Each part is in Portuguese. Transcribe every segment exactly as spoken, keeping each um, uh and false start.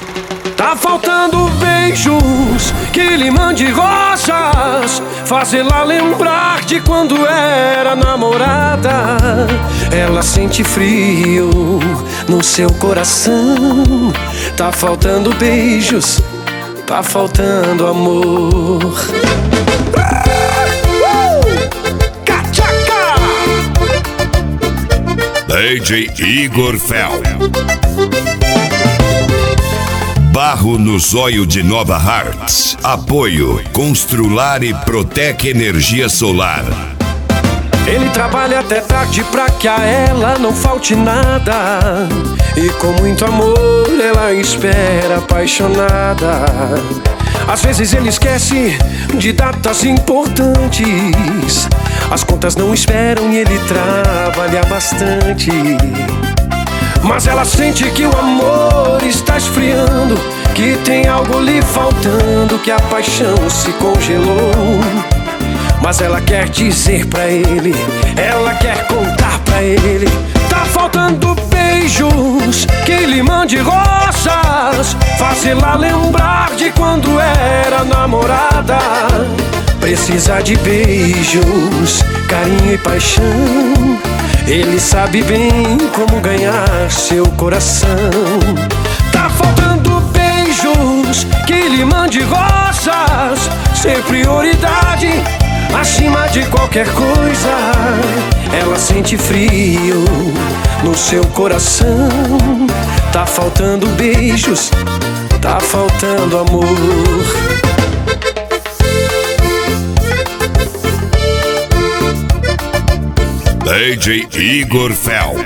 Tá faltando beijos que lhe mande rosas, fazê-la lembrar de quando era namorada. Ela sente frio no seu coração. Tá faltando beijos, tá faltando amor. Cachaca! D J Igor Fel. Barro no zóio de Nova Hartz. Apoio Constrular e Protec Energia Solar. Ele trabalha até tarde pra que a ela não falte nada, e com muito amor ela espera apaixonada. Às vezes ele esquece de datas importantes, as contas não esperam e ele trabalha bastante. Mas ela sente que o amor está esfriando, que tem algo lhe faltando, que a paixão se congelou. Mas ela quer dizer pra ele, ela quer contar pra ele. Tá faltando beijos que lhe mande rosas, fazê-la lembrar de quando era namorada. Precisa de beijos, carinho e paixão. Ele sabe bem como ganhar seu coração. Tá faltando beijos que lhe mande rosas, ser prioridade acima de qualquer coisa. Ela sente frio no seu coração. Tá faltando beijos, tá faltando amor. D J Igor Fel.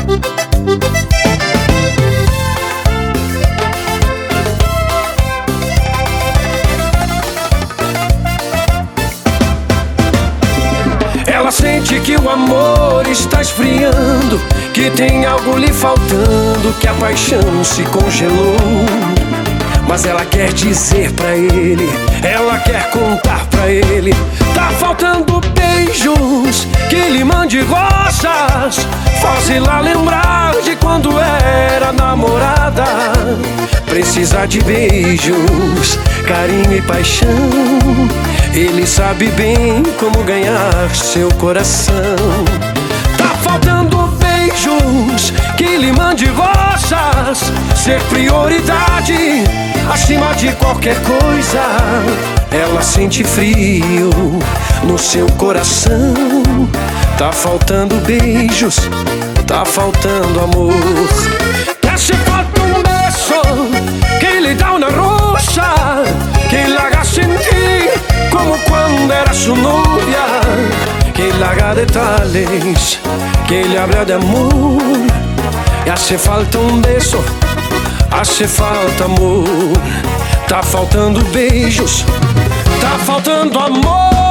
Ela sente que o amor está esfriando, que tem algo lhe faltando, que a paixão se congelou. Mas ela quer dizer pra ele, ela quer contar pra ele. Tá faltando beijos que lhe mande rosas, fazê-la lembrar de quando era namorada. Precisa de beijos, carinho e paixão. Ele sabe bem como ganhar seu coração. Tá faltando beijos que lhe mande rosas, ser prioridade acima de qualquer coisa. Ela sente frio no seu coração. Tá faltando beijos, tá faltando amor. Que hace falta un beso que le da una rosa, que la haga sentir como cuando era su novia, que la haga detalles, que le habla de amor. E hace falta un beso, hace falta amor. Tá faltando beijos, tá faltando amor.